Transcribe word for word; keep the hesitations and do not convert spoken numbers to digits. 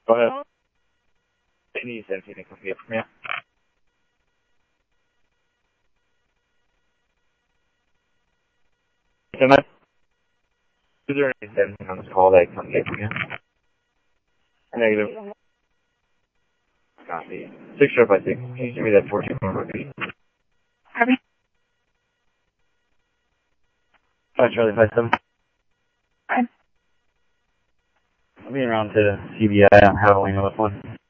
Go ahead. Any seventeen can come get from you. Am I? Is there any seventeen on this call that can come get from you? Negative. Copy. Six zero five six. Can you send me that fourteen number, please? Harvey? Five Charlie five seven. Fine. I'll be around to C B I on Halloween with one.